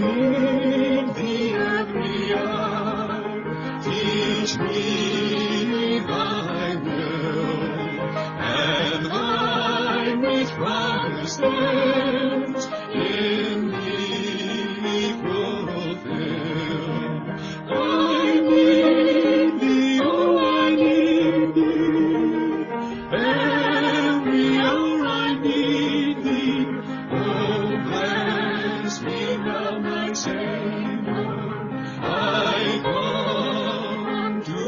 need thee every hour. Teach me thy will, and thy with promised ends in thee fulfill. I need thee, oh, I need thee. Every hour I need thee. Oh, bless me now, my Savior. I come to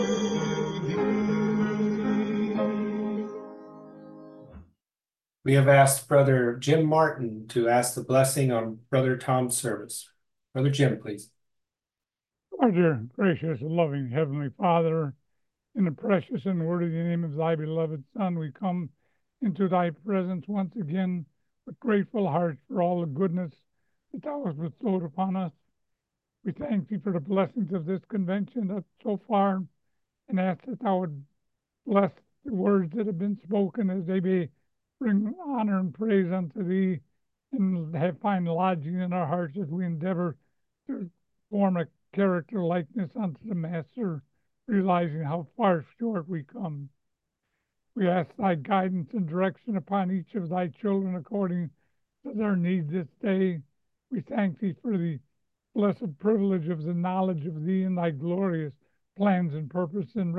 thee. We have asked Brother Jim Martin to ask the blessing on Brother Tom's service. Brother Jim, please. Our dear, gracious, and loving Heavenly Father, in the precious and worthy name of thy beloved Son, we come into thy presence once again with grateful hearts for all the goodness that thou hast bestowed upon us. We thank thee for the blessings of this convention up so far, and ask that thou would bless the words that have been spoken, as they may bring honor and praise unto thee, and find lodging in our hearts as we endeavor to form a character likeness unto the Master, realizing how far short we come. We ask thy guidance and direction upon each of thy children according to their needs this day. We thank thee for the blessed privilege of the knowledge of thee and thy glorious plans and purpose, and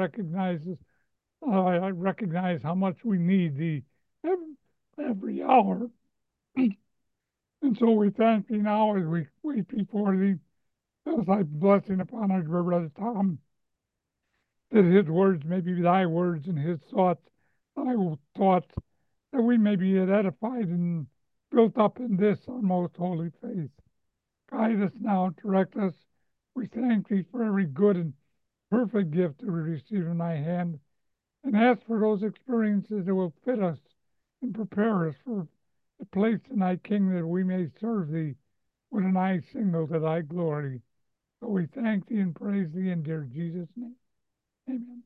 I recognize how much we need thee every hour. And so we thank thee now as we wait before thee, as thy blessing upon our dear brother Tom, that his words may be thy words and his thoughts thy thoughts, that we may be edified and built up in this our most holy faith. Guide us now, direct us. We thank thee for every good and perfect gift that we receive in thy hand, and ask for those experiences that will fit us and prepare us for the place in thy kingdom, that we may serve thee with an eye single to thy glory. So we thank thee and praise thee in dear Jesus' name. Amen.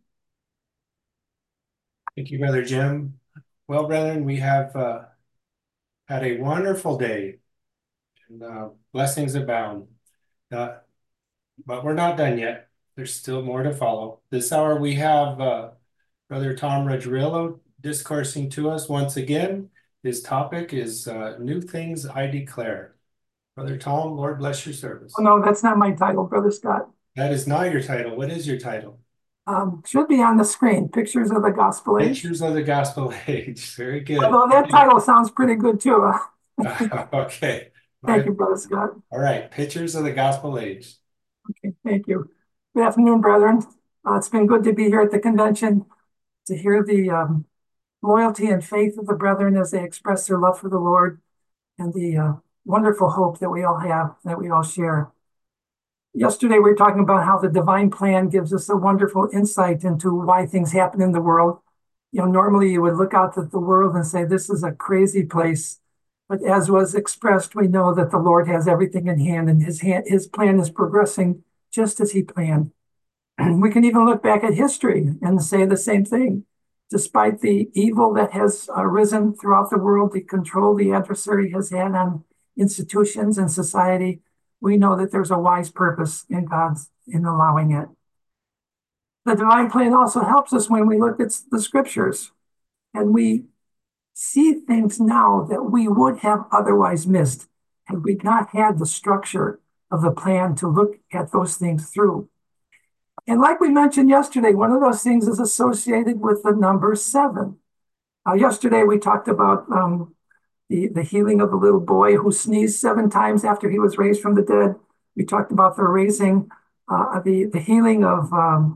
Thank you, Brother Jim. Well, brethren, we have had a wonderful day, and blessings abound. But we're not done yet. There's still more to follow. This hour we have Brother Tom Ruggiero discoursing to us once again. His topic is New Things I Declare. Brother Tom, Lord bless your service. Oh, no, that's not my title, Brother Scott. That is not your title. What is your title? Should be on the screen. Pictures of the Gospel Age. Pictures of the Gospel Age. Very good. Although that title sounds pretty good too. Okay. Thank you, Brother Scott. All right. Pictures of the Gospel Age. Okay, thank you. Good afternoon, brethren. It's been good to be here at the convention to hear the loyalty and faith of the brethren as they express their love for the Lord, and the wonderful hope that we all have, that we all share. Yesterday, we were talking about how the divine plan gives us a wonderful insight into why things happen in the world. You know, normally you would look out at the world and say, this is a crazy place. But as was expressed, we know that the Lord has everything in hand, and his plan is progressing just as he planned. We can even look back at history and say the same thing. Despite the evil that has arisen throughout the world, the control the adversary has had on institutions and society, we know that there's a wise purpose in God's in allowing it. The divine plan also helps us when we look at the scriptures, and we see things now that we would have otherwise missed had we not had the structure of the plan to look at those things through. And like we mentioned yesterday, one of those things is associated with the number 7. Yesterday we talked about the healing of the little boy who sneezed 7 times after he was raised from the dead. We talked about the healing of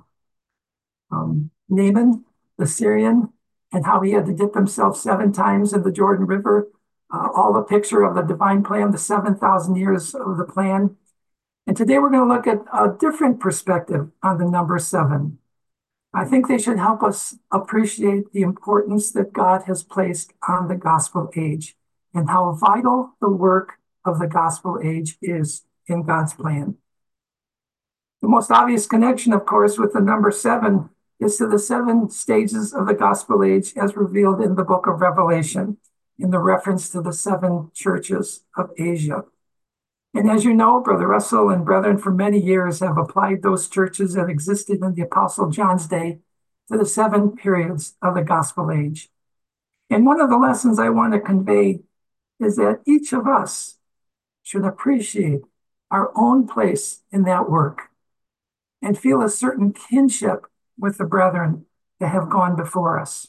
Naaman, the Syrian, and how he had to dip himself 7 times in the Jordan River. All the picture of the divine plan, the 7,000 years of the plan. And today we're going to look at a different perspective on the number 7. I think they should help us appreciate the importance that God has placed on the gospel age and how vital the work of the gospel age is in God's plan. The most obvious connection, of course, with the number 7 is to the 7 stages of the gospel age as revealed in the book of Revelation, in the reference to the 7 churches of Asia. And as you know, Brother Russell and brethren for many years have applied those churches that existed in the Apostle John's day to the 7 periods of the gospel age. And one of the lessons I want to convey is that each of us should appreciate our own place in that work and feel a certain kinship with the brethren that have gone before us.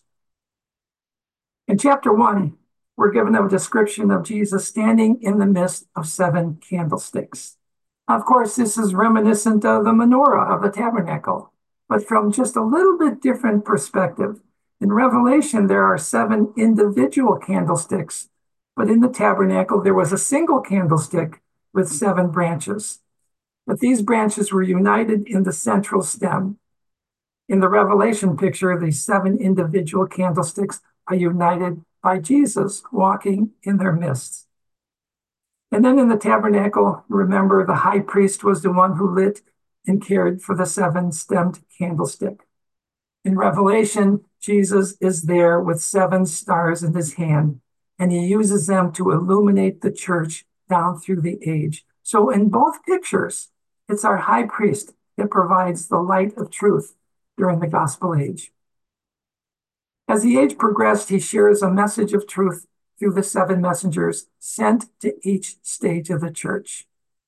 In chapter 1, we're given a description of Jesus standing in the midst of 7 candlesticks. Of course, this is reminiscent of the menorah of the tabernacle, but from just a little bit different perspective. In Revelation, there are 7 individual candlesticks, but in the tabernacle, there was a single candlestick with 7 branches. But these branches were united in the central stem. In the Revelation picture, these 7 individual candlesticks are united by Jesus walking in their midst. And then in the tabernacle, remember, the high priest was the one who lit and cared for the 7-stemmed candlestick. In Revelation, Jesus is there with 7 stars in his hand, and he uses them to illuminate the church down through the age. So in both pictures, it's our high priest that provides the light of truth during the gospel age. As the age progressed, he shares a message of truth through the 7 messengers sent to each stage of the church.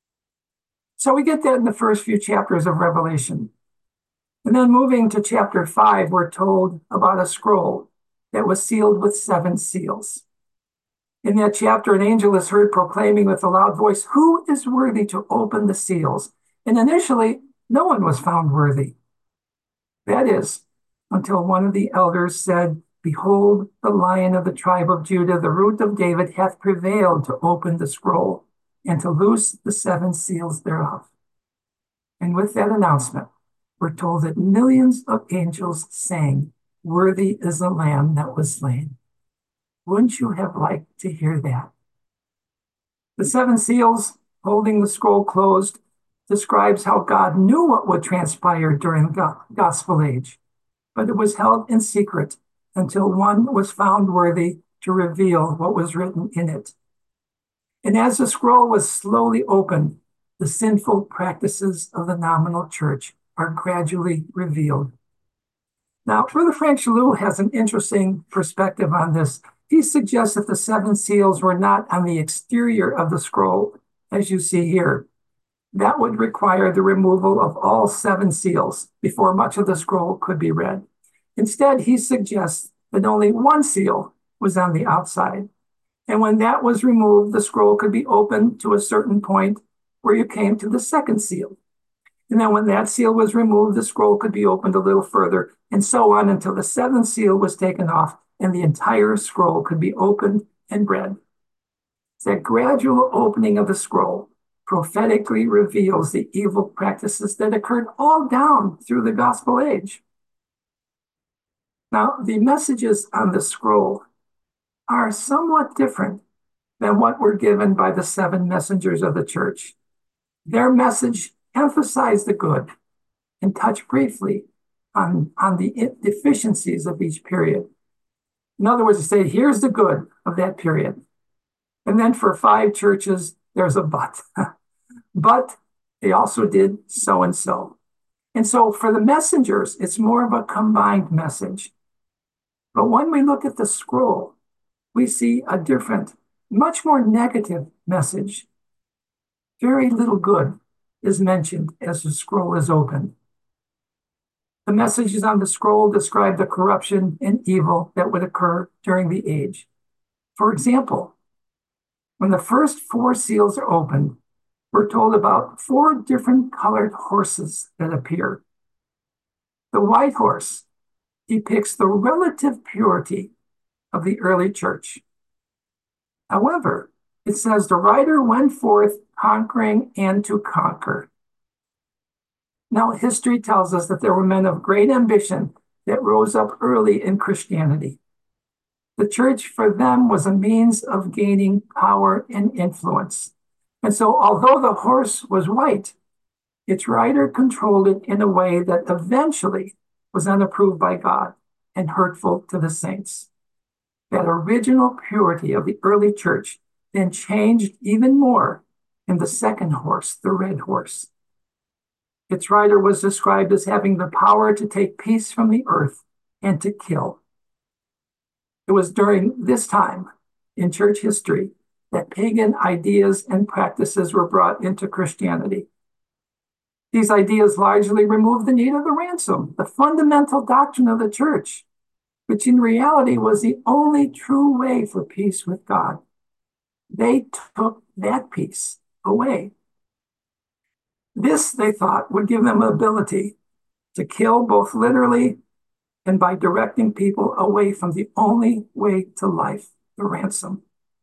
So we get that in the first few chapters of Revelation. And then moving to chapter 5, we're told about a scroll that was sealed with 7 seals. In that chapter, an angel is heard proclaiming with a loud voice, "Who is worthy to open the seals?" And initially, no one was found worthy. That is, until one of the elders said, "Behold, the Lion of the tribe of Judah, the Root of David, hath prevailed to open the scroll and to loose the 7 seals thereof." And with that announcement, we're told that millions of angels sang, "Worthy is the Lamb that was slain." Wouldn't you have liked to hear that? The 7 seals holding the scroll closed describes how God knew what would transpire during the gospel age, but it was held in secret until one was found worthy to reveal what was written in it. And as the scroll was slowly opened, the sinful practices of the nominal church are gradually revealed. Now, Brother Frank Chalou has an interesting perspective on this. He suggests that the 7 seals were not on the exterior of the scroll, as you see here. That would require the removal of all 7 seals before much of the scroll could be read. Instead, he suggests that only 1 seal was on the outside. And when that was removed, the scroll could be opened to a certain point where you came to the 2nd seal. And then when that seal was removed, the scroll could be opened a little further, and so on until the 7th seal was taken off and the entire scroll could be opened and read. That gradual opening of the scroll prophetically reveals the evil practices that occurred all down through the gospel age. Now, the messages on the scroll are somewhat different than what were given by the 7 messengers of the church. Their message emphasized the good and touched briefly on the deficiencies of each period. In other words, to say, here's the good of that period. And then for 5 churches, there's a but. But they also did so and so. And so for the messengers, it's more of a combined message. But when we look at the scroll, we see a different, much more negative message. Very little good is mentioned as the scroll is opened. The messages on the scroll describe the corruption and evil that would occur during the age. For example, when the first 4 seals are opened, we're told about 4 different colored horses that appear. The white horse depicts the relative purity of the early church. However, it says the rider went forth conquering and to conquer. Now, history tells us that there were men of great ambition that rose up early in Christianity. The church for them was a means of gaining power and influence. And so, although the horse was white, its rider controlled it in a way that eventually was unapproved by God and hurtful to the saints. That original purity of the early church then changed even more in and the second horse, the red horse. Its rider was described as having the power to take peace from the earth and to kill. It was during this time in church history that pagan ideas and practices were brought into Christianity. These ideas largely removed the need of the ransom, the fundamental doctrine of the church, which in reality was the only true way for peace with God. They took that peace away. This, they thought, would give them the ability to kill both literally and by directing people away from the only way to life, the ransom.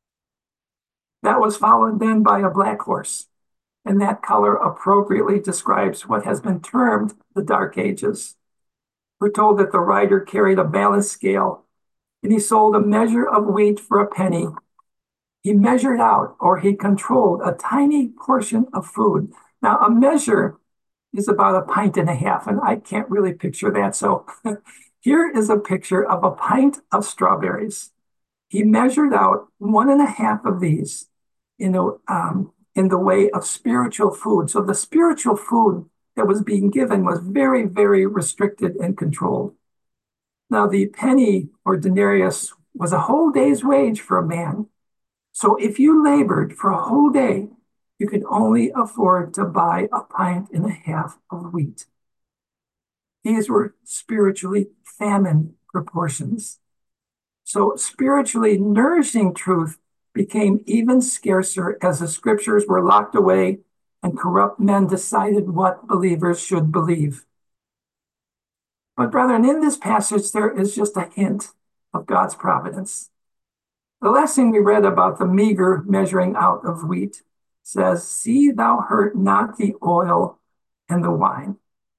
That was followed then by a black horse, and that color appropriately describes what has been termed the Dark Ages. We're told that the rider carried a balance scale, and he sold a measure of wheat for a penny. He measured out, or he controlled, a tiny portion of food. Now, a measure is about a pint and a half, and I can't really picture that. So here is a picture of a pint of strawberries. He measured out 1.5 of these in the way of spiritual food. So the spiritual food that was being given was very, very restricted and controlled. Now, the penny or denarius was a whole day's wage for a man. So if you labored for a whole day, you could only afford to buy a pint and a half of wheat. These were spiritually famine proportions. So spiritually nourishing truth became even scarcer as the scriptures were locked away and corrupt men decided what believers should believe. But brethren, in this passage, there is just a hint of God's providence. The lesson we read about the meager measuring out of wheat says, "See thou hurt not the oil and the wine."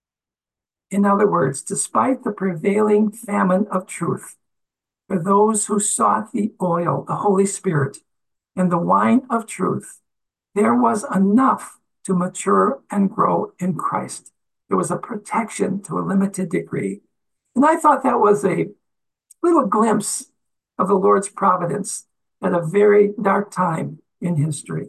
In other words, despite the prevailing famine of truth, for those who sought the oil, the Holy Spirit, and the wine of truth, there was enough to mature and grow in Christ. There was a protection to a limited degree. And I thought that was a little glimpse of the Lord's providence at a very dark time in history.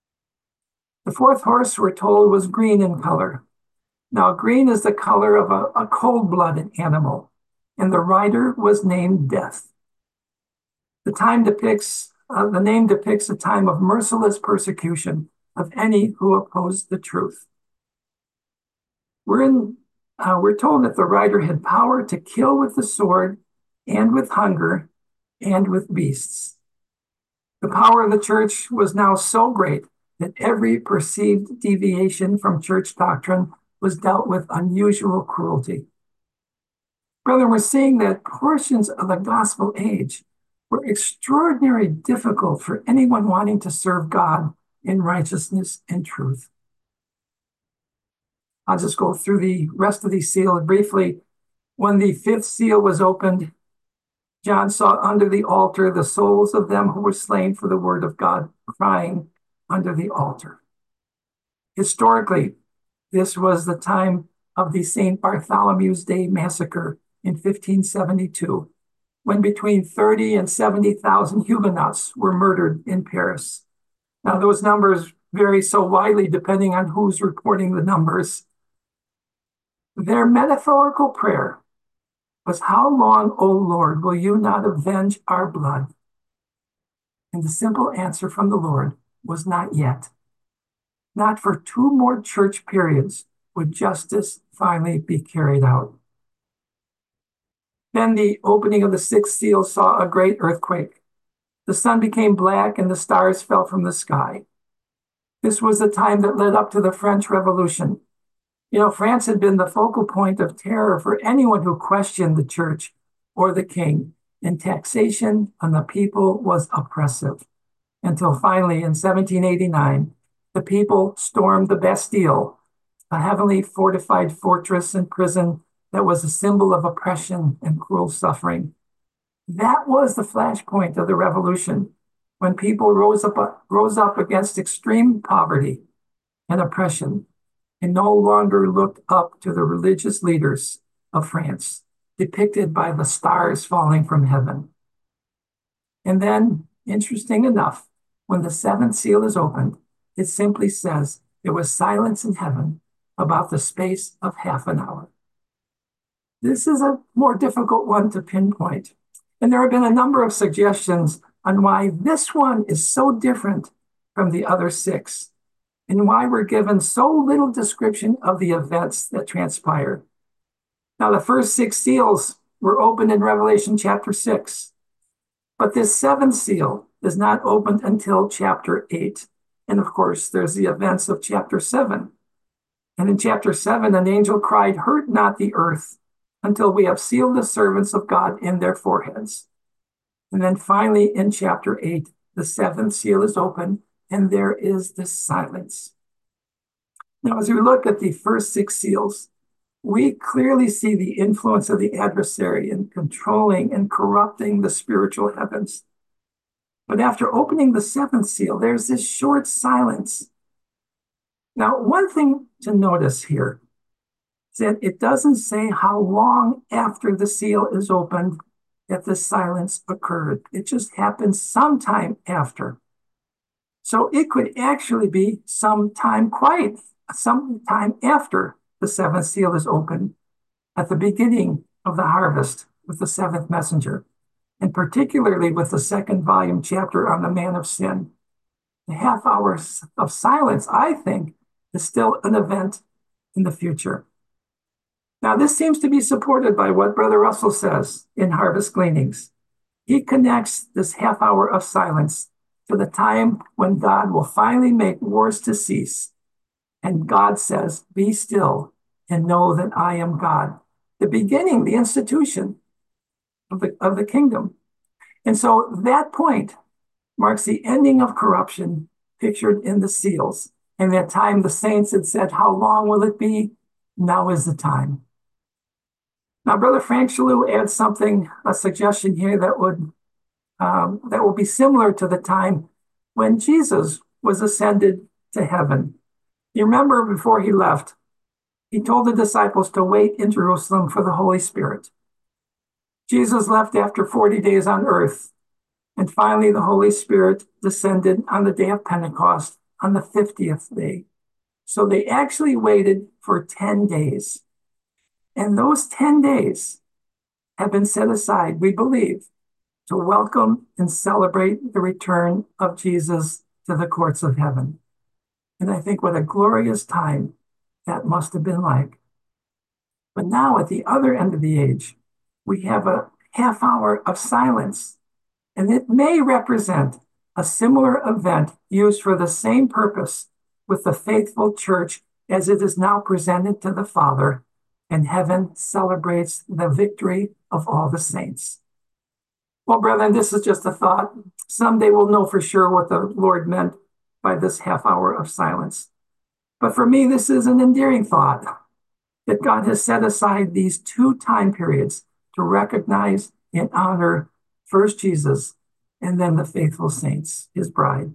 The fourth horse, we're told, was green in color. Now, green is the color of a cold-blooded animal, and the rider was named Death. The name depicts a time of merciless persecution of any who opposed the truth. We're told that the rider had power to kill with the sword and with hunger and with beasts. The power of the church was now so great that every perceived deviation from church doctrine was dealt with unusual cruelty. Brethren, we're seeing that portions of the gospel age were extraordinarily difficult for anyone wanting to serve God in righteousness and truth. I'll just go through the rest of these seals briefly. When the fifth seal was opened, John saw under the altar the souls of them who were slain for the word of God, crying under the altar. Historically, this was the time of the St. Bartholomew's Day massacre in 1572, when between 30 and 70,000 Huguenots were murdered in Paris. Now, those numbers vary so widely depending on who's reporting the numbers. Their metaphorical prayer was, "How long, O Lord, will you not avenge our blood?" And the simple answer from the Lord was, "Not yet." Not for 2 more church periods would justice finally be carried out. Then the opening of the sixth seal saw a great earthquake. The sun became black and the stars fell from the sky. This was the time that led up to the French Revolution. You know, France had been the focal point of terror for anyone who questioned the church or the king, and taxation on the people was oppressive. Until finally, in 1789, the people stormed the Bastille, a heavily fortified fortress and prison that was a symbol of oppression and cruel suffering. That was the flashpoint of the revolution, when people rose up against extreme poverty and oppression and no longer looked up to the religious leaders of France, depicted by the stars falling from heaven. And then, interesting enough, when the seventh seal is opened, It simply says there was silence in heaven about the space of half an hour. This is a more difficult one to pinpoint. And there have been a number of suggestions on why this one is so different from the other six, and why we're given so little description of the events that transpired. Now, the first six seals were opened in Revelation chapter 6, but this seventh seal is not opened until chapter 8. And of course, there's the events of chapter 7. And in chapter 7, an angel cried, "Hurt not the earth until we have sealed the servants of God in their foreheads." And then finally, in chapter 8, the seventh seal is open, and there is this silence. Now, as we look at the first six seals, we clearly see the influence of the adversary in controlling and corrupting the spiritual heavens. But after opening the seventh seal, there's this short silence. Now, one thing to notice here is that it doesn't say how long after the seal is opened that the silence occurred. It just happened sometime after. So it could actually be sometime after the seventh seal is opened, at the beginning of the harvest with the seventh messenger, and particularly with the second volume chapter on the man of sin. The half hour of silence, I think, is still an event in the future. Now, this seems to be supported by what Brother Russell says in Harvest Gleanings. He connects this half hour of silence to the time when God will finally make wars to cease. And God says, "Be still and know that I am God." The beginning, the institution of the kingdom. And so that point marks the ending of corruption pictured in the seals. And that time the saints had said, "How long will it be?" Now is the time. Now, Brother Frank Shalou adds something, a suggestion here that will be similar to the time when Jesus was ascended to heaven. You remember, before he left, he told the disciples to wait in Jerusalem for the Holy Spirit. Jesus left after 40 days on earth, and finally the Holy Spirit descended on the day of Pentecost on the 50th day. So they actually waited for 10 days. And those 10 days have been set aside, we believe, to welcome and celebrate the return of Jesus to the courts of heaven. And I think what a glorious time that must have been like. But now, at the other end of the age, we have a half hour of silence, and it may represent a similar event used for the same purpose with the faithful church as it is now presented to the Father, and heaven celebrates the victory of all the saints. Well, brethren, this is just a thought. Someday we'll know for sure what the Lord meant by this half hour of silence. But for me, this is an endearing thought that God has set aside these two time periods to recognize and honor first Jesus and then the faithful saints, his bride.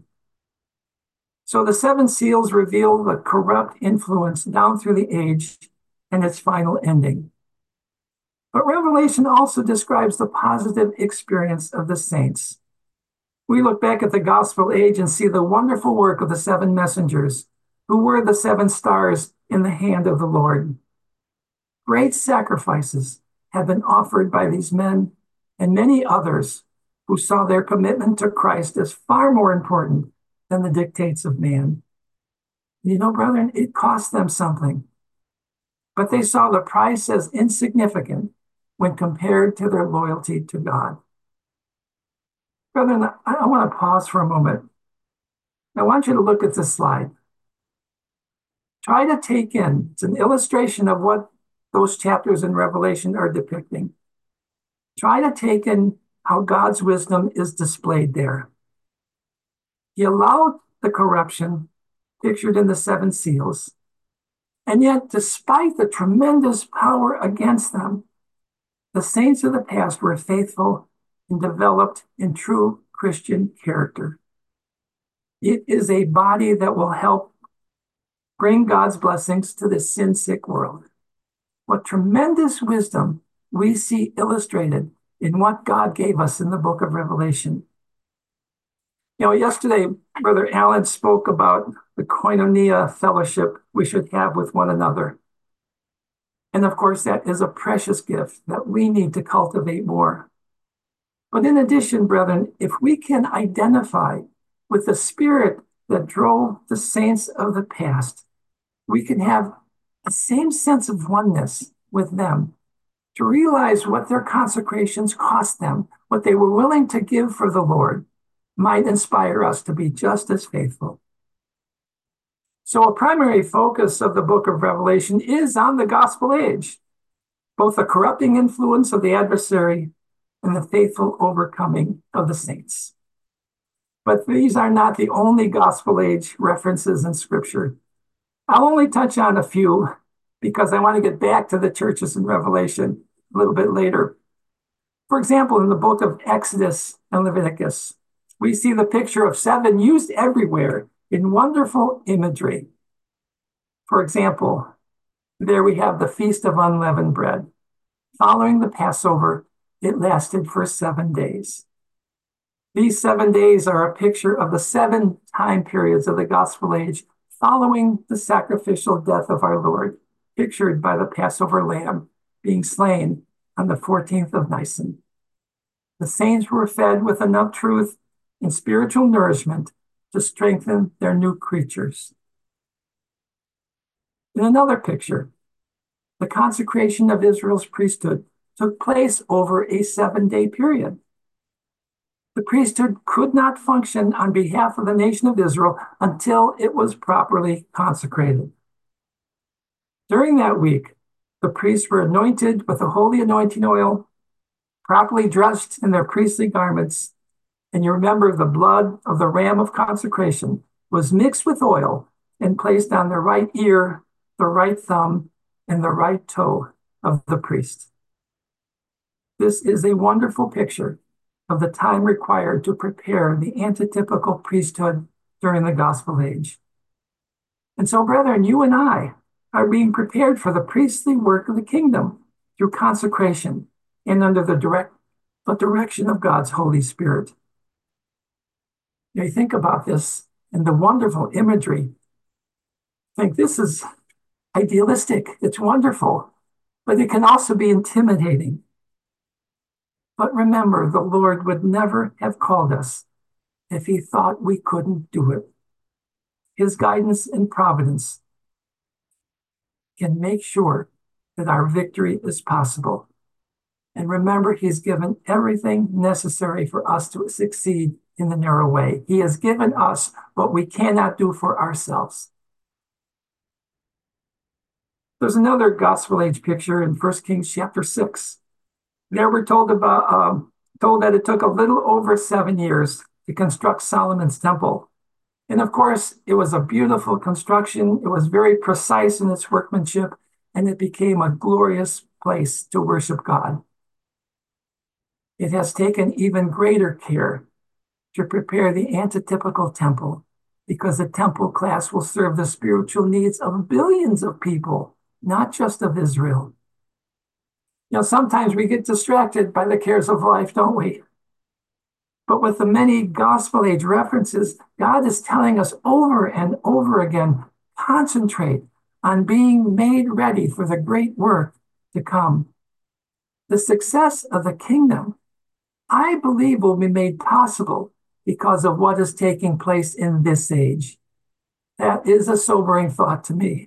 So the seven seals reveal the corrupt influence down through the age and its final ending. But Revelation also describes the positive experience of the saints. We look back at the gospel age and see the wonderful work of the seven messengers who were the seven stars in the hand of the Lord. Great sacrifices have been offered by these men and many others who saw their commitment to Christ as far more important than the dictates of man. You know, brethren, it cost them something. But they saw the price as insignificant when compared to their loyalty to God. Brethren, I want to pause for a moment. I want you to look at this slide. Try to take in, it's an illustration of what those chapters in Revelation are depicting. Try to take in how God's wisdom is displayed there. He allowed the corruption pictured in the seven seals. And yet, despite the tremendous power against them, the saints of the past were faithful and developed in true Christian character. It is a body that will help bring God's blessings to this sin-sick world. What tremendous wisdom we see illustrated in what God gave us in the book of Revelation. Yesterday, Brother Allen spoke about the koinonia fellowship we should have with one another. And of course, that is a precious gift that we need to cultivate more. But in addition, brethren, if we can identify with the spirit that drove the saints of the past, we can have a same sense of oneness with them, to realize what their consecrations cost them, what they were willing to give for the Lord, might inspire us to be just as faithful. So a primary focus of the book of Revelation is on the gospel age, both the corrupting influence of the adversary and the faithful overcoming of the saints. But these are not the only gospel age references in Scripture. I'll only touch on a few because I want to get back to the churches in Revelation a little bit later. For example, in the book of Exodus and Leviticus, we see the picture of 7 used everywhere in wonderful imagery. For example, there we have the Feast of Unleavened Bread. Following the Passover, it lasted for 7 days. These 7 days are a picture of the 7 time periods of the gospel age following the sacrificial death of our Lord, pictured by the Passover lamb being slain on the 14th of Nisan. The saints were fed with enough truth and spiritual nourishment to strengthen their new creatures. In another picture, the consecration of Israel's priesthood took place over a 7-day period. The priesthood could not function on behalf of the nation of Israel until it was properly consecrated. During that week, the priests were anointed with the holy anointing oil, properly dressed in their priestly garments, and you remember the blood of the ram of consecration was mixed with oil and placed on the right ear, the right thumb, and the right toe of the priest. This is a wonderful picture of the time required to prepare the antitypical priesthood during the gospel age. And so, brethren, you and I are being prepared for the priestly work of the kingdom through consecration and under the direction of God's Holy Spirit. You think about this and the wonderful imagery. Think this is idealistic, it's wonderful, but it can also be intimidating. But remember, the Lord would never have called us if he thought we couldn't do it. His guidance and providence can make sure that our victory is possible. And remember, he's given everything necessary for us to succeed in the narrow way. He has given us what we cannot do for ourselves. There's another gospel age picture in 1 Kings chapter 6. There we're told that it took a little over 7 years to construct Solomon's temple. And of course, it was a beautiful construction. It was very precise in its workmanship, and it became a glorious place to worship God. It has taken even greater care to prepare the antitypical temple, because the temple class will serve the spiritual needs of billions of people, not just of Israel. Sometimes we get distracted by the cares of life, don't we? But with the many gospel age references, God is telling us over and over again, concentrate on being made ready for the great work to come. The success of the kingdom, I believe, will be made possible because of what is taking place in this age. That is a sobering thought to me.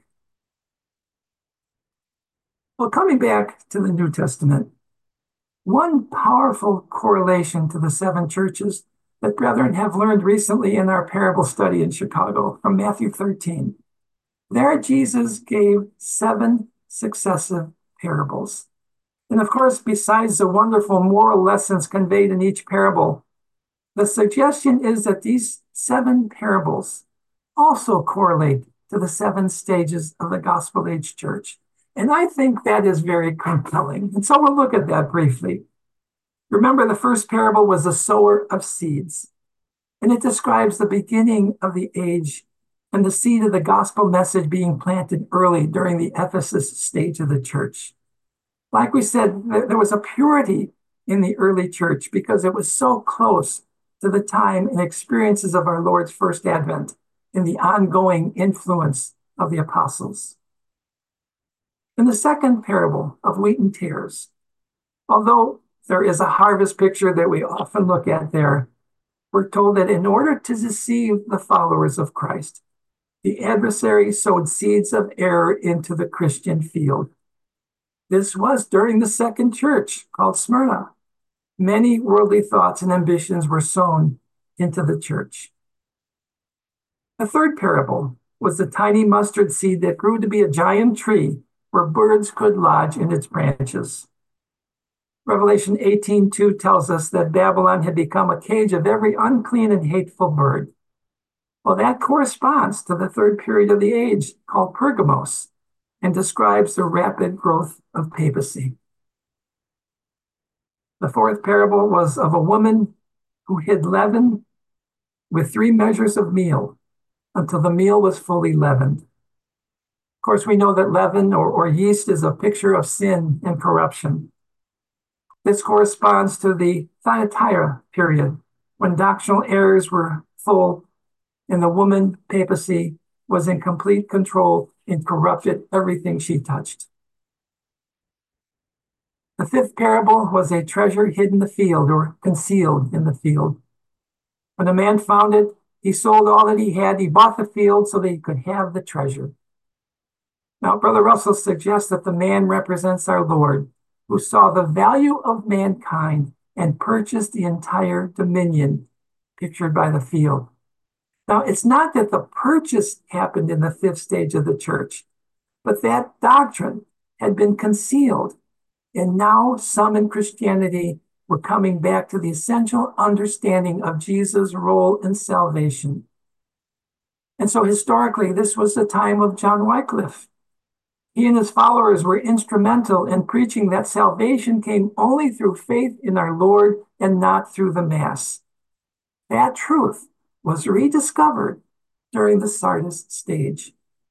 Well, coming back to the New Testament, one powerful correlation to the 7 churches that brethren have learned recently in our parable study in Chicago from Matthew 13. There, Jesus gave 7 successive parables. And of course, besides the wonderful moral lessons conveyed in each parable, the suggestion is that these 7 parables also correlate to the 7 stages of the gospel age church. And I think that is very compelling. And so we'll look at that briefly. Remember, the first parable was the sower of seeds, and it describes the beginning of the age and the seed of the gospel message being planted early during the Ephesus stage of the church. Like we said, there was a purity in the early church because it was so close to the time and experiences of our Lord's first advent and the ongoing influence of the apostles. In the second parable of wheat and tares, although there is a harvest picture that we often look at there, we're told that in order to deceive the followers of Christ, the adversary sowed seeds of error into the Christian field. This was during the second church called Smyrna. Many worldly thoughts and ambitions were sown into the church. The third parable was the tiny mustard seed that grew to be a giant tree where birds could lodge in its branches. Revelation 18:2 tells us that Babylon had become a cage of every unclean and hateful bird. Well, that corresponds to the third period of the age called Pergamos and describes the rapid growth of papacy. The fourth parable was of a woman who hid leaven with 3 measures of meal until the meal was fully leavened. Of course, we know that leaven or yeast is a picture of sin and corruption. This corresponds to the Thyatira period, when doctrinal errors were full and the woman papacy was in complete control and corrupted everything she touched. The fifth parable was a treasure hid in the field or concealed in the field. When a man found it, he sold all that he had. He bought the field so that he could have the treasure. Now, Brother Russell suggests that the man represents our Lord, who saw the value of mankind and purchased the entire dominion pictured by the field. Now, it's not that the purchase happened in the 5th stage of the church, but that doctrine had been concealed. And now some in Christianity were coming back to the essential understanding of Jesus' role in salvation. And so historically, this was the time of John Wycliffe. He and his followers were instrumental in preaching that salvation came only through faith in our Lord and not through the Mass. That truth was rediscovered during the Sardis stage.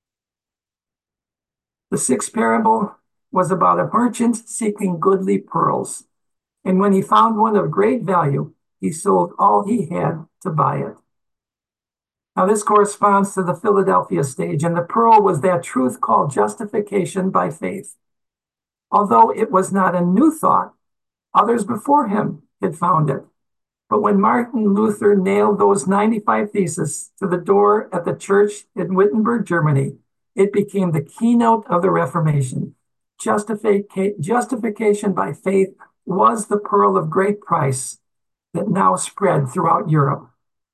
The 6th parable was about a merchant seeking goodly pearls. And when he found one of great value, he sold all he had to buy it. Now, this corresponds to the Philadelphia stage, and the pearl was that truth called justification by faith. Although it was not a new thought, others before him had found it. But when Martin Luther nailed those 95 theses to the door at the church in Wittenberg, Germany, it became the keynote of the Reformation. Justification by faith was the pearl of great price that now spread throughout Europe.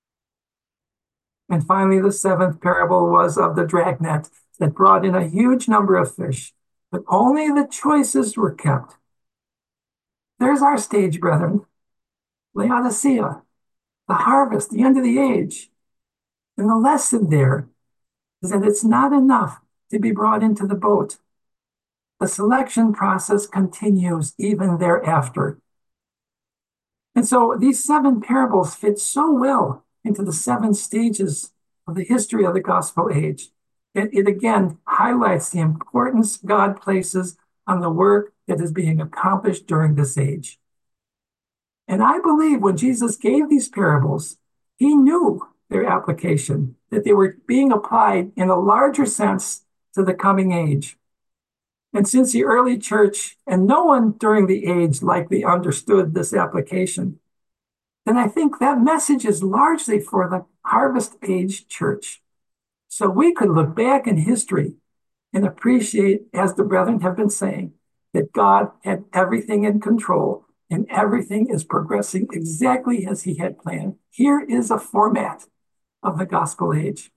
And finally, the 7th parable was of the dragnet that brought in a huge number of fish, but only the choicest were kept. There's our stage, brethren. Laodicea, the harvest, the end of the age. And the lesson there is that it's not enough to be brought into the boat. The selection process continues even thereafter. And so these 7 parables fit so well into the 7 stages of the history of the gospel age. It again highlights the importance God places on the work that is being accomplished during this age. And I believe when Jesus gave these parables, he knew their application, that they were being applied in a larger sense to the coming age. And since the early church and no one during the age likely understood this application, then I think that message is largely for the harvest age church. So we could look back in history and appreciate, as the brethren have been saying, that God had everything in control and everything is progressing exactly as he had planned. Here is a format of the gospel age.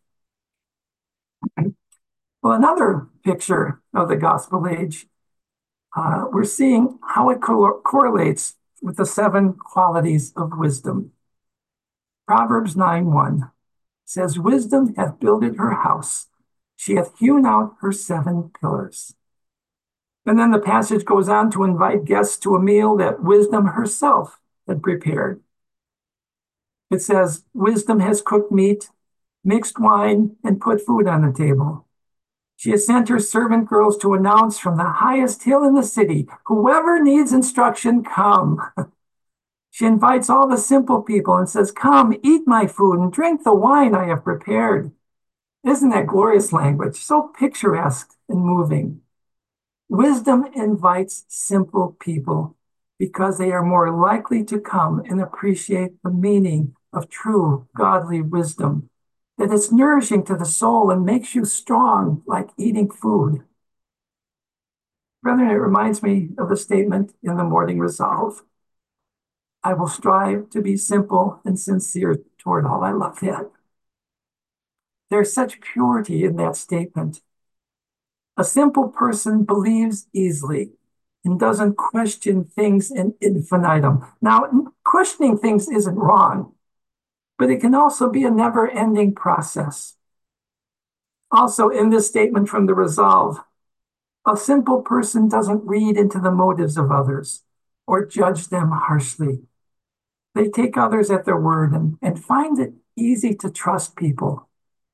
Well, another picture of the gospel age, we're seeing how it correlates with the 7 qualities of wisdom. Proverbs 9:1 says, "Wisdom hath builded her house. She hath hewn out her 7 pillars." And then the passage goes on to invite guests to a meal that wisdom herself had prepared. It says, "Wisdom has cooked meat, mixed wine, and put food on the table. She has sent her servant girls to announce from the highest hill in the city, whoever needs instruction, come." She invites all the simple people and says, "Come, eat my food and drink the wine I have prepared." Isn't that glorious language? So picturesque and moving. Wisdom invites simple people because they are more likely to come and appreciate the meaning of true godly wisdom, that it's nourishing to the soul and makes you strong like eating food. Brethren, it reminds me of the statement in the Morning Resolve. I will strive to be simple and sincere toward all. I love that. There's such purity in that statement. A simple person believes easily and doesn't question things in infinitum. Now, questioning things isn't wrong, but it can also be a never-ending process. Also, in this statement from the Resolve, a simple person doesn't read into the motives of others or judge them harshly. They take others at their word and find it easy to trust people.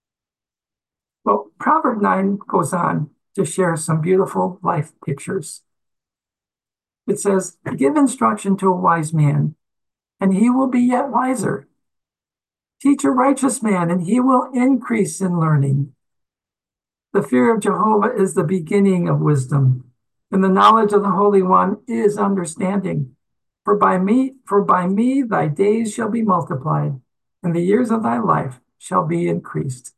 Well, Proverb 9 goes on to share some beautiful life pictures. It says, "Give instruction to a wise man, and he will be yet wiser. Teach a righteous man, and he will increase in learning. The fear of Jehovah is the beginning of wisdom, and the knowledge of the Holy One is understanding. For by me thy days shall be multiplied, and the years of thy life shall be increased."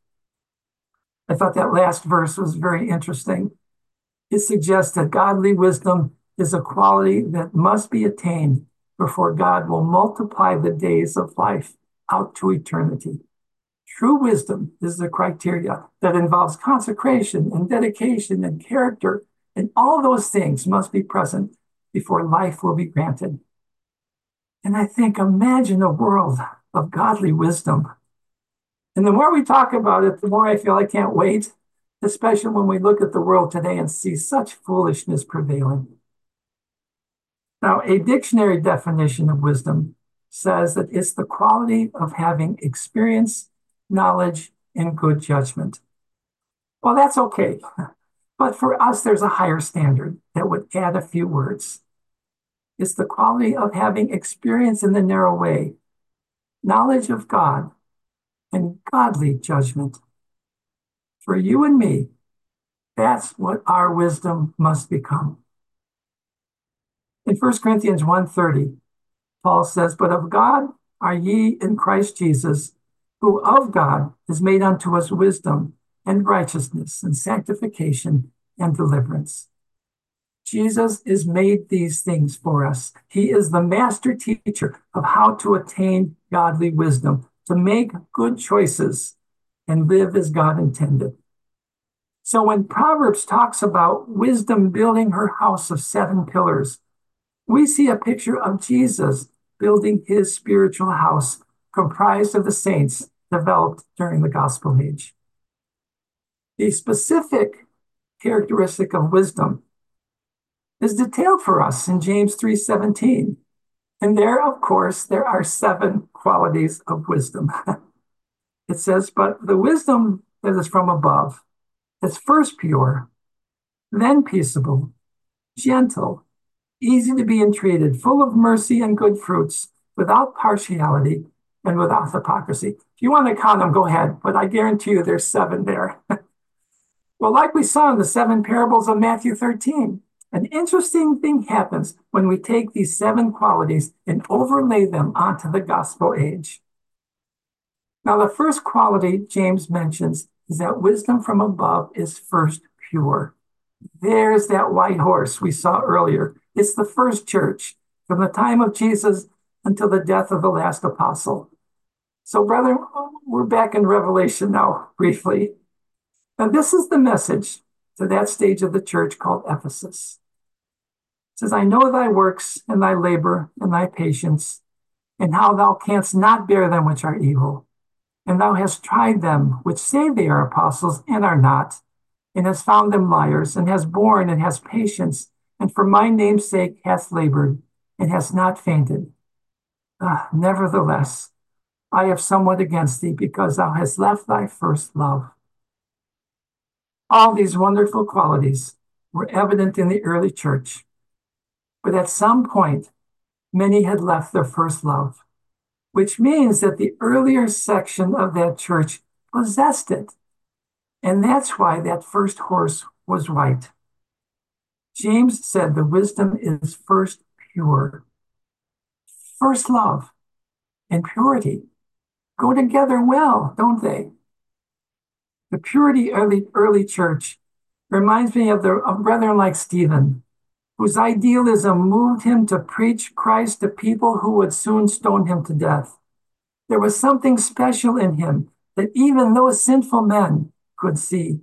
I thought that last verse was very interesting. It suggests that godly wisdom is a quality that must be attained before God will multiply the days of life out to eternity. True wisdom is the criteria that involves consecration and dedication and character, and all those things must be present before life will be granted. And I think, imagine a world of godly wisdom. And the more we talk about it, the more I feel I can't wait, especially when we look at the world today and see such foolishness prevailing. Now, a dictionary definition of wisdom says that it's the quality of having experience, knowledge, and good judgment. Well, that's okay. But for us, there's a higher standard that would add a few words. It's the quality of having experience in the narrow way, knowledge of God, and godly judgment. For you and me, that's what our wisdom must become. In 1 Corinthians 1:30, Paul says, "But of God are ye in Christ Jesus, who of God is made unto us wisdom and righteousness and sanctification and deliverance." Jesus is made these things for us. He is the master teacher of how to attain godly wisdom, to make good choices and live as God intended. So when Proverbs talks about wisdom building her house of 7 pillars, we see a picture of Jesus building his spiritual house comprised of the saints developed during the gospel age. The specific characteristic of wisdom is detailed for us in James 3:17. And there, of course, there are 7 qualities of wisdom. It says, "But the wisdom that is from above is first pure, then peaceable, gentle, easy to be entreated, full of mercy and good fruits, without partiality and without hypocrisy." If you want to count them, go ahead, but I guarantee you there's 7 there. Well, like we saw in the 7 parables of Matthew 13, an interesting thing happens when we take these 7 qualities and overlay them onto the gospel age. Now, the first quality James mentions is that wisdom from above is first pure. There's that white horse we saw earlier. It's the first church from the time of Jesus until the death of the last apostle. So, brethren, we're back in Revelation now, briefly. And this is the message to that stage of the church called Ephesus. It says, "I know thy works and thy labor and thy patience, and how thou canst not bear them which are evil. And thou hast tried them which say they are apostles and are not, and hast found them liars, and hast borne and hast patience, and for my name's sake hast labored, and hast not fainted. Nevertheless, I have somewhat against thee, because thou hast left thy first love." All these wonderful qualities were evident in the early church. But at some point, Many had left their first love, which means that the earlier section of that church possessed it. And that's why that first horse was white. James said the wisdom is first pure. First love and purity go together well, don't they? The purity of the early church reminds me of brethren like Stephen, whose idealism moved him to preach Christ to people who would soon stone him to death. There was something special in him that even those sinful men could see.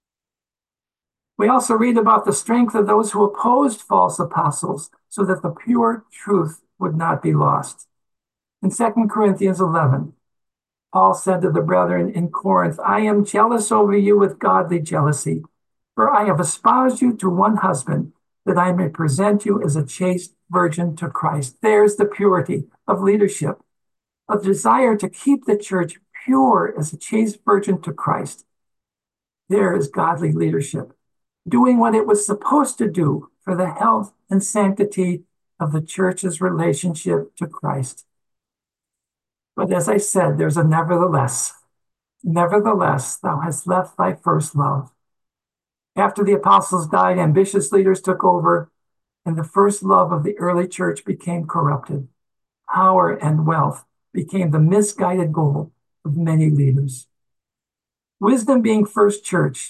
We also read about the strength of those who opposed false apostles so that the pure truth would not be lost. In 2 Corinthians 11, Paul said to the brethren in Corinth, I am jealous over you with godly jealousy, for I have espoused you to one husband, that I may present you as a chaste virgin to Christ. There's the purity of leadership, a desire to keep the church pure as a chaste virgin to Christ. There is godly leadership, doing what it was supposed to do for the health and sanctity of the church's relationship to Christ. But as I said, there's a nevertheless. Nevertheless, thou hast left thy first love. After the apostles died, ambitious leaders took over, and the first love of the early church became corrupted. Power and wealth became the misguided goal of many leaders. Wisdom being first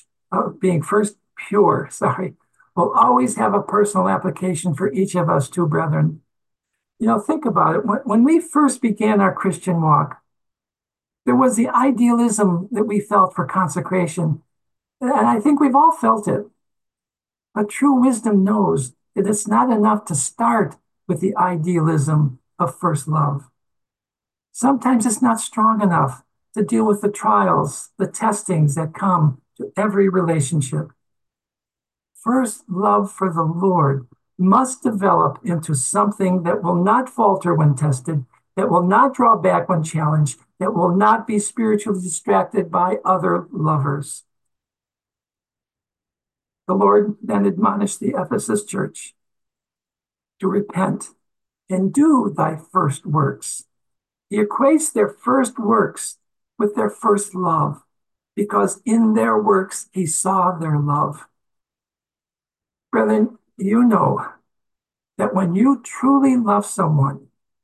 pure, will always have a personal application for each of us too, brethren. Think about it. When we first began our Christian walk, there was the idealism that we felt for consecration. And I think we've all felt it. But true wisdom knows that it's not enough to start with the idealism of first love. Sometimes it's not strong enough to deal with the trials, the testings that come to every relationship. First love for the Lord must develop into something that will not falter when tested, that will not draw back when challenged, that will not be spiritually distracted by other lovers. The Lord then admonished the Ephesus church to repent and do thy first works. He equates their first works with their first love, because in their works he saw their love. Brethren, you know that when you truly love someone,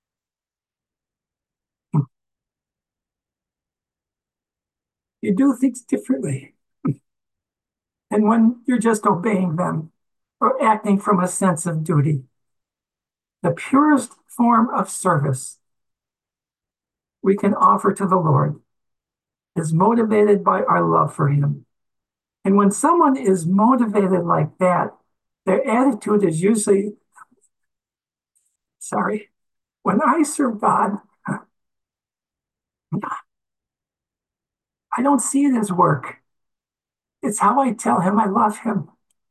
you do things differently. And when you're just obeying them or acting from a sense of duty, the purest form of service we can offer to the Lord is motivated by our love for him. And when someone is motivated like that, their attitude is usually, when I serve God, I don't see it as work. It's how I tell him I love him.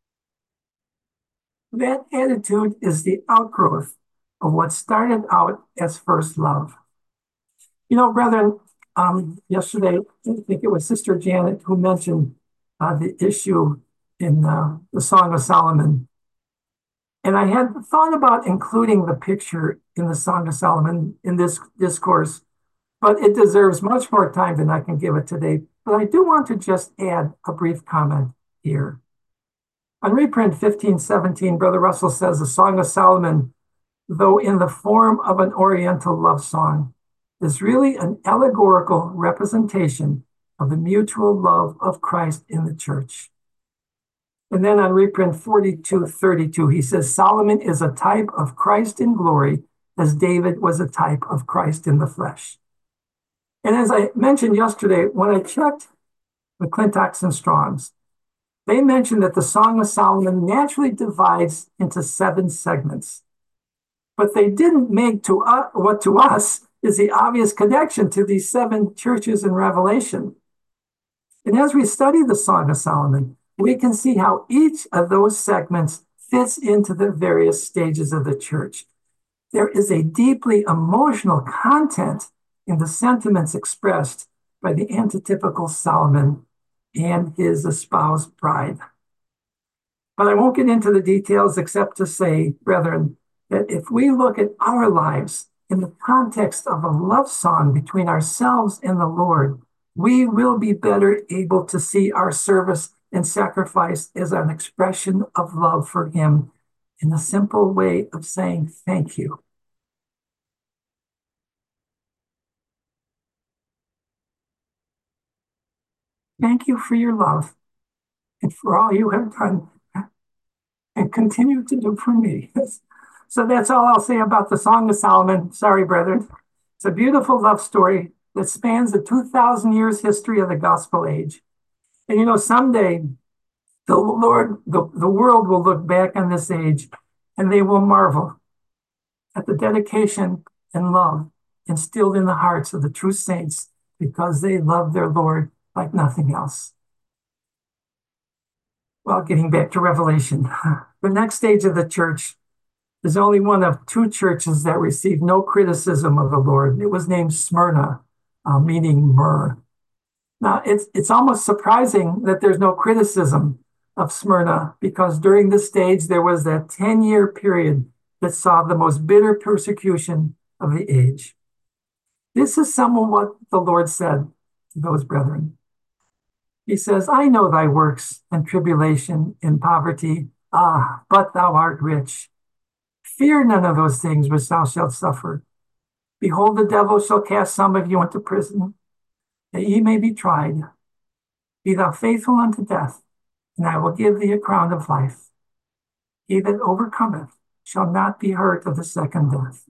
That attitude is the outgrowth of what started out as first love. Brethren, yesterday, I think it was Sister Janet who mentioned the issue in the Song of Solomon. And I had thought about including the picture in the Song of Solomon in this discourse, but it deserves much more time than I can give it today. But I do want to just add a brief comment here. On reprint 1517, Brother Russell says the Song of Solomon, though in the form of an Oriental love song, is really an allegorical representation of the mutual love of Christ in the church. And then on reprint 4232, he says Solomon is a type of Christ in glory, as David was a type of Christ in the flesh. And as I mentioned yesterday, when I checked McClintock's and Strong's, they mentioned that the Song of Solomon naturally divides into 7 segments. But they didn't make what to us is the obvious connection to these 7 churches in Revelation. And as we study the Song of Solomon, we can see how each of those segments fits into the various stages of the church. There is a deeply emotional content in the sentiments expressed by the antitypical Solomon and his espoused bride. But I won't get into the details except to say, brethren, that if we look at our lives in the context of a love song between ourselves and the Lord, we will be better able to see our service and sacrifice as an expression of love for Him in a simple way of saying thank you. Thank you for your love and for all you have done and continue to do for me. So that's all I'll say about the Song of Solomon. Sorry, brethren. It's a beautiful love story that spans the 2,000 years history of the gospel age. And someday the world will look back on this age and they will marvel at the dedication and love instilled in the hearts of the true saints because they love their Lord like nothing else. Well, getting back to Revelation, the next stage of the church is only one of two churches that received no criticism of the Lord. It was named Smyrna, meaning myrrh. Now, it's almost surprising that there's no criticism of Smyrna because during this stage, there was that 10-year period that saw the most bitter persecution of the age. This is some of what the Lord said to those brethren. He says, I know thy works and tribulation and poverty, but thou art rich. Fear none of those things which thou shalt suffer. Behold, the devil shall cast some of you into prison, that ye may be tried. Be thou faithful unto death, and I will give thee a crown of life. He that overcometh shall not be hurt of the second death.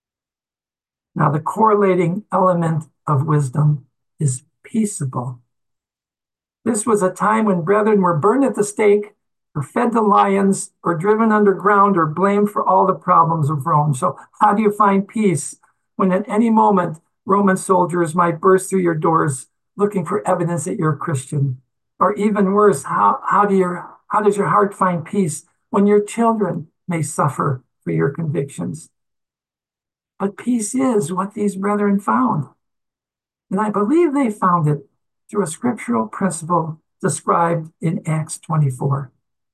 Now, the correlating element of wisdom is peaceable. This was a time when brethren were burned at the stake, or fed to lions, or driven underground, or blamed for all the problems of Rome. So how do you find peace when at any moment Roman soldiers might burst through your doors looking for evidence that you're a Christian? Or even worse, how does your heart find peace when your children may suffer for your convictions? But peace is what these brethren found. And I believe they found it through a scriptural principle described in Acts 24.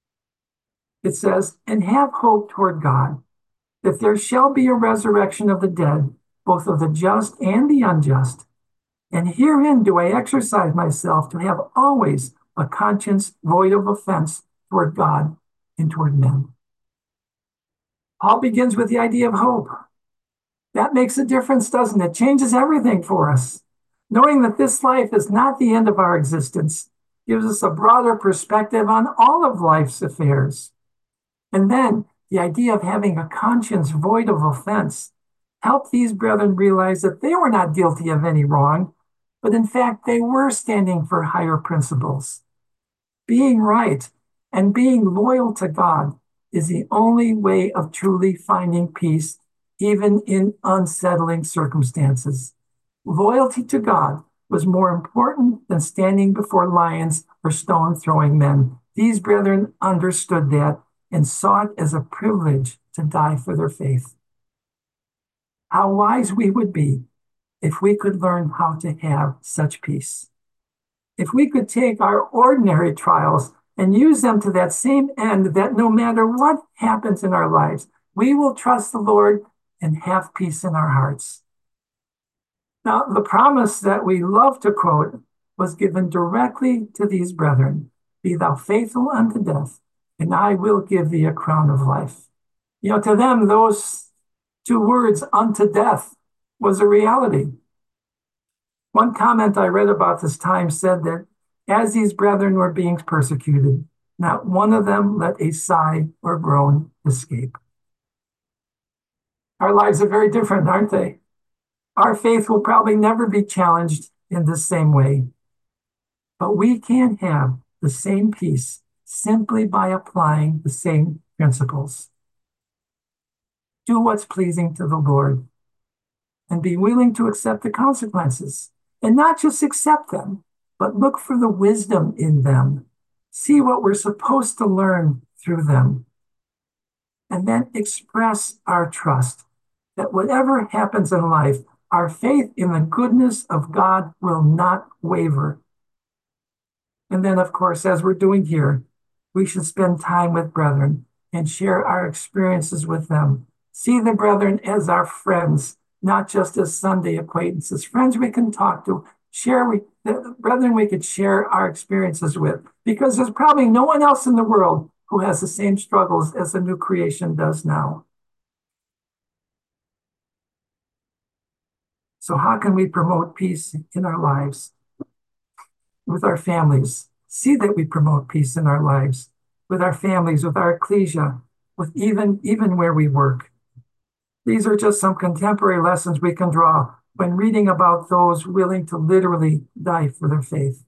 It says, and have hope toward God, that there shall be a resurrection of the dead, both of the just and the unjust. And herein do I exercise myself to have always a conscience void of offense toward God and toward men. Paul begins with the idea of hope. That makes a difference, doesn't it? It changes everything for us. Knowing that this life is not the end of our existence gives us a broader perspective on all of life's affairs. And then the idea of having a conscience void of offense helped these brethren realize that they were not guilty of any wrong, but in fact, they were standing for higher principles. Being right and being loyal to God is the only way of truly finding peace, even in unsettling circumstances. Loyalty to God was more important than standing before lions or stone-throwing men. These brethren understood that and saw it as a privilege to die for their faith. How wise we would be if we could learn how to have such peace. If we could take our ordinary trials and use them to that same end, that no matter what happens in our lives, we will trust the Lord and have peace in our hearts. Now, the promise that we love to quote was given directly to these brethren. Be thou faithful unto death, and I will give thee a crown of life. To them, those two words, unto death, was a reality. One comment I read about this time said that as these brethren were being persecuted, not one of them let a sigh or groan escape. Our lives are very different, aren't they? Our faith will probably never be challenged in the same way. But we can have the same peace simply by applying the same principles. Do what's pleasing to the Lord and be willing to accept the consequences. And not just accept them, but look for the wisdom in them. See what we're supposed to learn through them. And then express our trust that whatever happens in life, our faith in the goodness of God will not waver. And then, of course, as we're doing here, we should spend time with brethren and share our experiences with them See the brethren as our friends, not just as Sunday acquaintances, friends we can talk to, the brethren we could share our experiences with, because there's probably no one else in the world who has the same struggles as the new creation does now. So how can we promote peace in our lives, with our families? See that we promote peace in our lives, with our families, with our ecclesia, with even where we work. These are just some contemporary lessons we can draw when reading about those willing to literally die for their faith.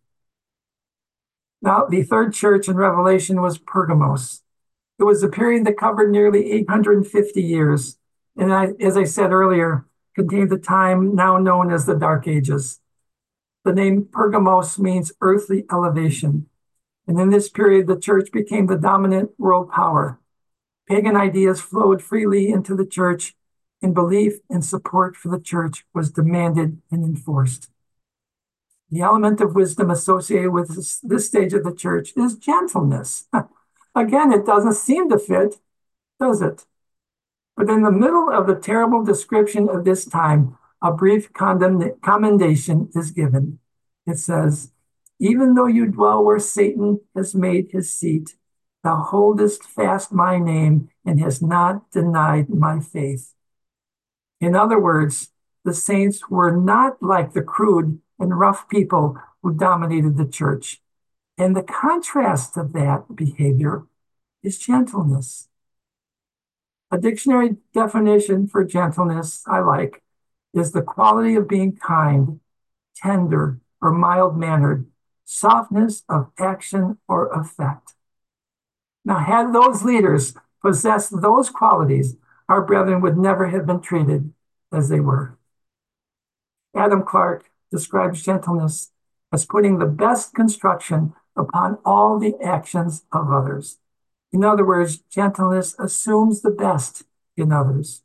Now, the third church in Revelation was Pergamos. It was a period that covered nearly 850 years, and as I said earlier, contained the time now known as the Dark Ages. The name Pergamos means earthly elevation, and in this period, the church became the dominant world power. Pagan ideas flowed freely into the church, and belief and support for the church was demanded and enforced. The element of wisdom associated with this stage of the church is gentleness. Again, it doesn't seem to fit, does it? But in the middle of the terrible description of this time, a brief commendation is given. It says, even though you dwell where Satan has made his seat, thou holdest fast my name and hast not denied my faith. In other words, the saints were not like the crude and rough people who dominated the church. And the contrast of that behavior is gentleness. A dictionary definition for gentleness I like is the quality of being kind, tender, or mild-mannered, softness of action or effect. Now, had those leaders possessed those qualities, our brethren would never have been treated as they were. Adam Clarke describes gentleness as putting the best construction upon all the actions of others. In other words, gentleness assumes the best in others.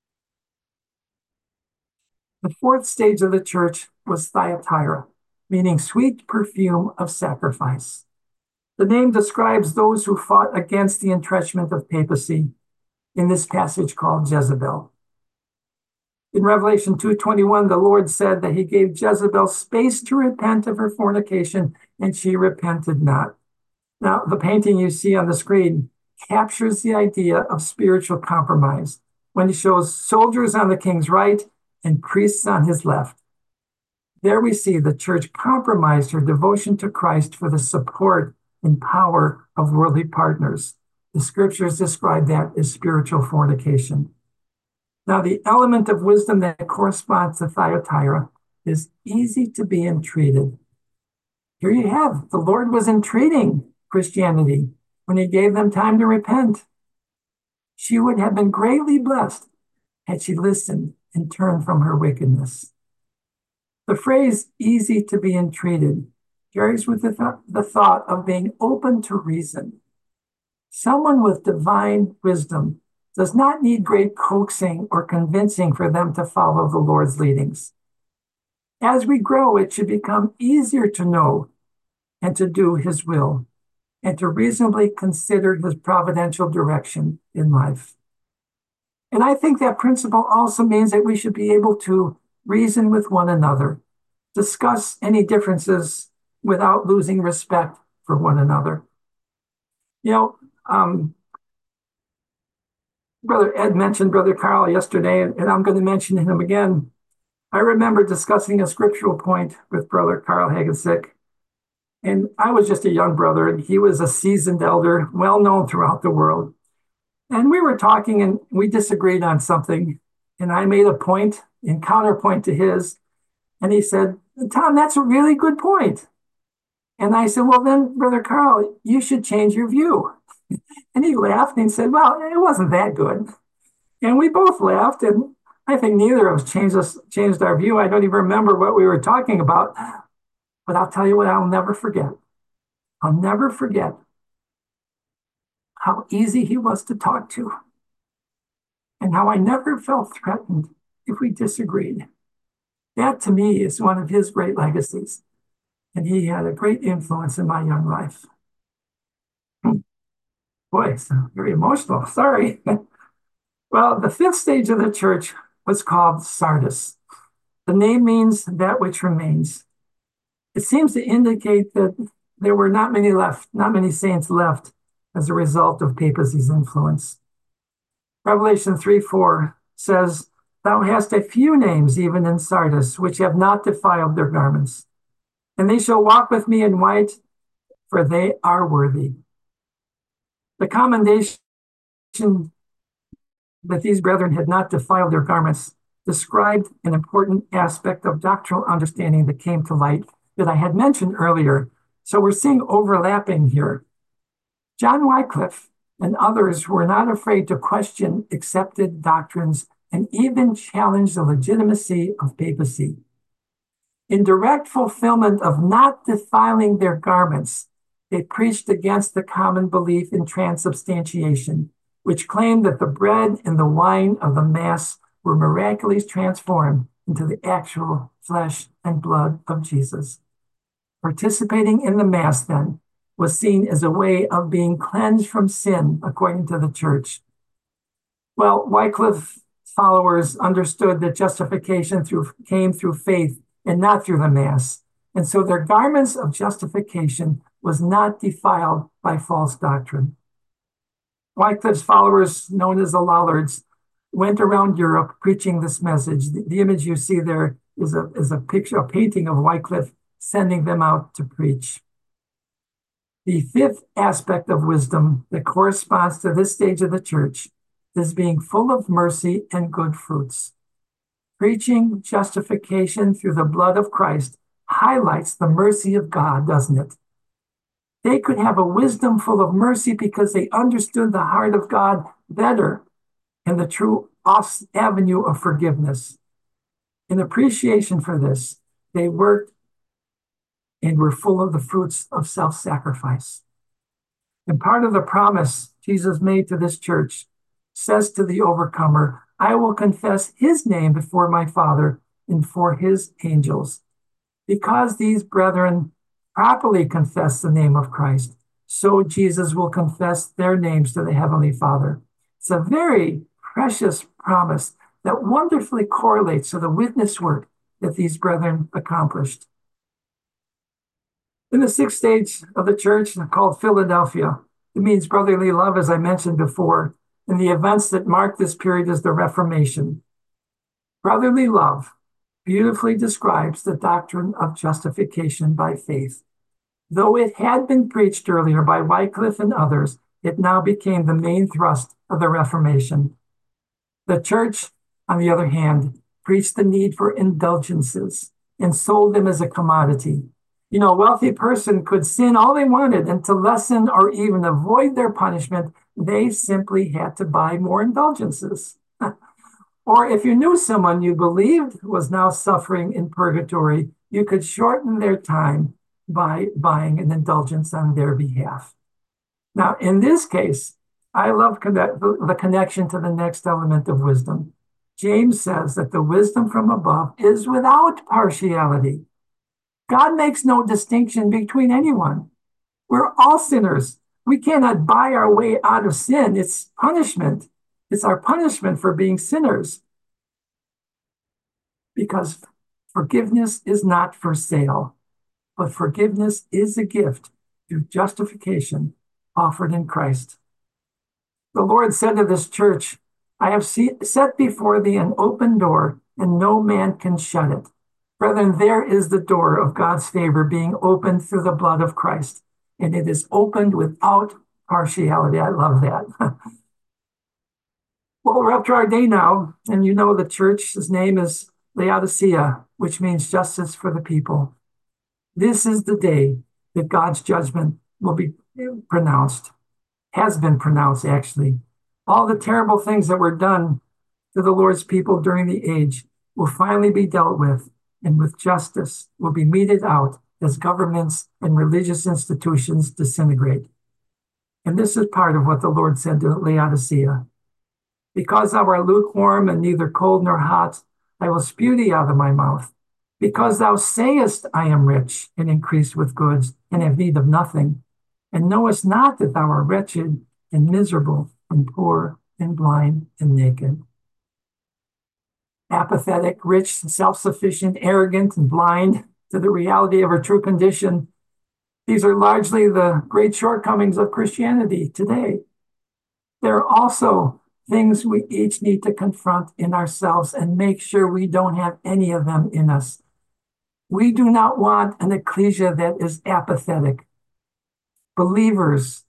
The fourth stage of the church was Thyatira, meaning sweet perfume of sacrifice. The name describes those who fought against the entrenchment of papacy in this passage called Jezebel. In Revelation 2:21, the Lord said that he gave Jezebel space to repent of her fornication, and she repented not. Now, the painting you see on the screen captures the idea of spiritual compromise when he shows soldiers on the king's right and priests on his left. There we see the church compromised her devotion to Christ for the support and power of worldly partners. The scriptures describe that as spiritual fornication. Now, the element of wisdom that corresponds to Thyatira is easy to be entreated. Here you have, the Lord was entreating Christianity when he gave them time to repent. She would have been greatly blessed had she listened and turned from her wickedness. The phrase easy to be entreated carries with it the thought of being open to reason. Someone with divine wisdom does not need great coaxing or convincing for them to follow the Lord's leadings. As we grow, it should become easier to know and to do his will, and to reasonably consider his providential direction in life. And I think that principle also means that we should be able to reason with one another, discuss any differences without losing respect for one another. Brother Ed mentioned Brother Carl yesterday, and I'm going to mention him again. I remember discussing a scriptural point with Brother Carl Hagensick, and I was just a young brother, and he was a seasoned elder, well known throughout the world. And we were talking, and we disagreed on something, and I made a point in counterpoint to his, and he said, Tom, that's a really good point. And I said, well, then, Brother Carl, you should change your view. And he laughed and he said, well, it wasn't that good. And we both laughed, and I think neither of us changed our view. I don't even remember what we were talking about, but I'll tell you what I'll never forget. I'll never forget how easy he was to talk to and how I never felt threatened if we disagreed. That to me is one of his great legacies. And he had a great influence in my young life. Boy, it's very emotional. Sorry. Well, the fifth stage of the church was called Sardis. The name means that which remains. It seems to indicate that there were not many saints left as a result of papacy's influence. Revelation 3:4 says, "Thou hast a few names even in Sardis, which have not defiled their garments. And they shall walk with me in white, for they are worthy." The commendation that these brethren had not defiled their garments described an important aspect of doctrinal understanding that came to light that I had mentioned earlier. So we're seeing overlapping here. John Wycliffe and others were not afraid to question accepted doctrines and even challenge the legitimacy of papacy. In direct fulfillment of not defiling their garments, they preached against the common belief in transubstantiation, which claimed that the bread and the wine of the Mass were miraculously transformed into the actual flesh and blood of Jesus. Participating in the Mass, then, was seen as a way of being cleansed from sin, according to the Church. Well, Wycliffe followers understood that justification came through faith and not through the Mass, and so their garments of justification was not defiled by false doctrine. Wycliffe's followers, known as the Lollards, went around Europe preaching this message. The image you see there is a picture, a painting of Wycliffe sending them out to preach. The fifth aspect of wisdom that corresponds to this stage of the church is being full of mercy and good fruits. Preaching justification through the blood of Christ highlights the mercy of God, doesn't it? They could have a wisdom full of mercy because they understood the heart of God better and the true avenue of forgiveness. In appreciation for this, they worked and were full of the fruits of self-sacrifice. And part of the promise Jesus made to this church says to the overcomer, "I will confess his name before my Father and for his angels." Because these brethren properly confess the name of Christ, so Jesus will confess their names to the Heavenly Father. It's a very precious promise that wonderfully correlates to the witness work that these brethren accomplished. In the sixth stage of the church, called Philadelphia, it means brotherly love, as I mentioned before, and the events that mark this period is the Reformation. Brotherly love beautifully describes the doctrine of justification by faith. Though it had been preached earlier by Wycliffe and others, it now became the main thrust of the Reformation. The church, on the other hand, preached the need for indulgences and sold them as a commodity. You know, a wealthy person could sin all they wanted, and to lessen or even avoid their punishment, they simply had to buy more indulgences. Or if you knew someone you believed was now suffering in purgatory, you could shorten their time by buying an indulgence on their behalf. Now, in this case, I love the connection to the next element of wisdom. James says that the wisdom from above is without partiality. God makes no distinction between anyone. We're all sinners. We cannot buy our way out of sin. It's punishment. It's our punishment for being sinners. Because forgiveness is not for sale, but forgiveness is a gift through justification offered in Christ. The Lord said to this church, "I have set before thee an open door, and no man can shut it." Brethren, there is the door of God's favor being opened through the blood of Christ, and it is opened without partiality. I love that. Well, we're up to our day now, and you know the church's name is Laodicea, which means justice for the people. This is the day that God's judgment will be pronounced, has been pronounced, actually. All the terrible things that were done to the Lord's people during the age will finally be dealt with, and with justice will be meted out as governments and religious institutions disintegrate. And this is part of what the Lord said to Laodicea. "Because thou art lukewarm and neither cold nor hot, I will spew thee out of my mouth. Because thou sayest, I am rich and increased with goods and have need of nothing, and knowest not that thou art wretched and miserable and poor and blind and naked. Apathetic, rich, self-sufficient, arrogant, and blind to the reality of our true condition. These are largely the great shortcomings of Christianity today. There are also things we each need to confront in ourselves and make sure we don't have any of them in us. We do not want an ecclesia that is apathetic. Believers,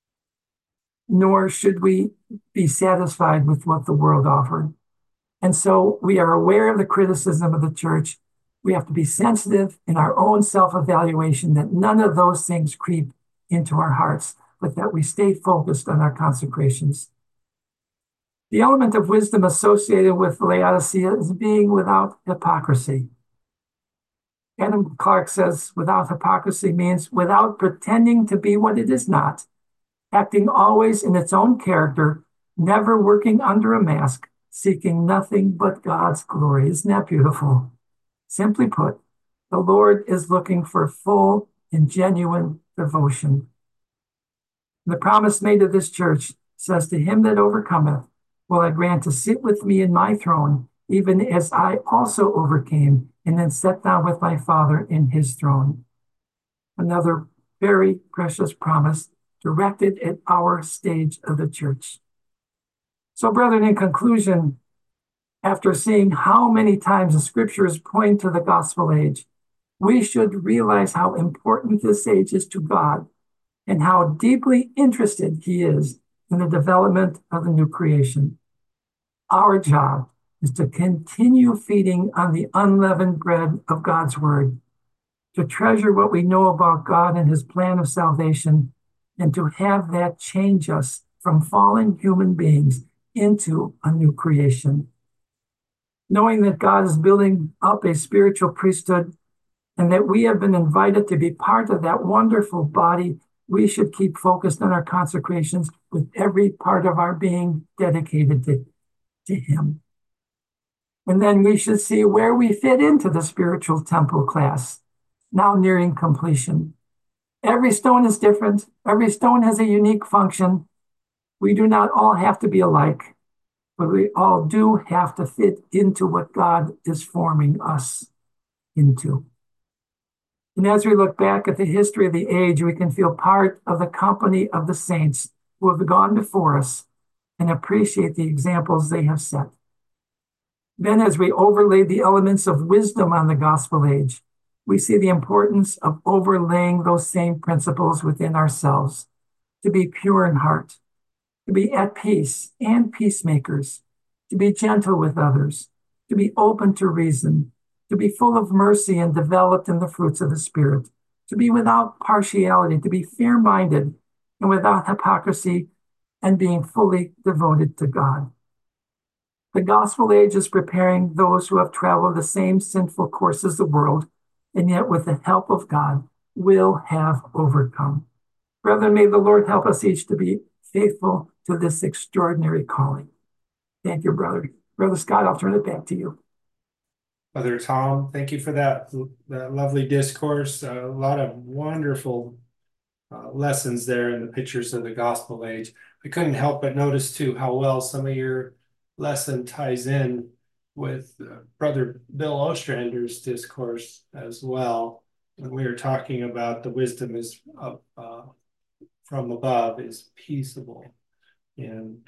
nor should we be satisfied with what the world offered. And so we are aware of the criticism of the church. We have to be sensitive in our own self-evaluation that none of those things creep into our hearts, but that we stay focused on our consecrations. The element of wisdom associated with Laodicea is being without hypocrisy. Adam Clark says, without hypocrisy means without pretending to be what it is not, acting always in its own character, never working under a mask, seeking nothing but God's glory. Isn't that beautiful? Simply put, the Lord is looking for full and genuine devotion. The promise made to this church says, to him that overcometh, will I grant to sit with me in my throne, even as I also overcame and then sat down with my Father in his throne. Another very precious promise directed at our stage of the church. So, brethren, in conclusion, after seeing how many times the scriptures point to the gospel age, we should realize how important this age is to God and how deeply interested he is in the development of the new creation. Our job is to continue feeding on the unleavened bread of God's word, to treasure what we know about God and his plan of salvation, and to have that change us from fallen human beings into a new creation. Knowing that God is building up a spiritual priesthood and that we have been invited to be part of that wonderful body, we should keep focused on our consecrations with every part of our being dedicated to him. And then we should see where we fit into the spiritual temple class, now nearing completion. Every stone is different. Every stone has a unique function. We do not all have to be alike, but we all do have to fit into what God is forming us into. And as we look back at the history of the age, we can feel part of the company of the saints who have gone before us and appreciate the examples they have set. Then, as we overlay the elements of wisdom on the gospel age, we see the importance of overlaying those same principles within ourselves, to be pure in heart, to be at peace and peacemakers, to be gentle with others, to be open to reason, to be full of mercy and developed in the fruits of the Spirit, to be without partiality, to be fair-minded and without hypocrisy, and being fully devoted to God. The gospel age is preparing those who have traveled the same sinful course as the world, and yet with the help of God will have overcome. Brethren, may the Lord help us each to be faithful to this extraordinary calling. Thank you, brother. Brother Scott, I'll turn it back to you. Brother Tom, thank you for that lovely discourse. A lot of wonderful lessons there in the pictures of the gospel age. I couldn't help but notice too how well some of your lesson ties in with Brother Bill Ostrander's discourse as well. When we were talking about the wisdom is from above is peaceable. And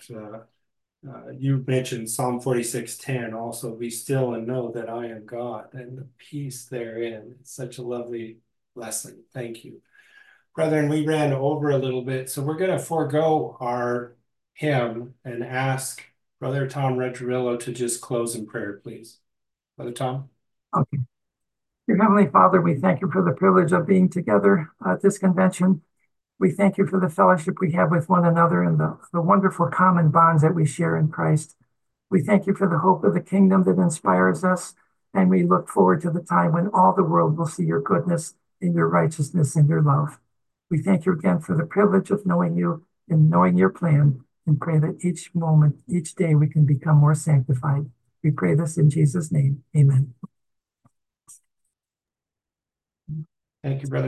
you mentioned Psalm 46:10 also, be still and know that I am God, and the peace therein. It's such a lovely lesson. Thank you. Brethren, we ran over a little bit, so we're going to forego our hymn and ask Brother Tom Retterillo to just close in prayer, please. Brother Tom? Okay. Dear Heavenly Father, we thank you for the privilege of being together at this convention. We thank you for the fellowship we have with one another and the wonderful common bonds that we share in Christ. We thank you for the hope of the kingdom that inspires us, and we look forward to the time when all the world will see your goodness and your righteousness and your love. We thank you again for the privilege of knowing you and knowing your plan, and pray that each moment, each day, we can become more sanctified. We pray this in Jesus' name. Amen. Thank you, Brother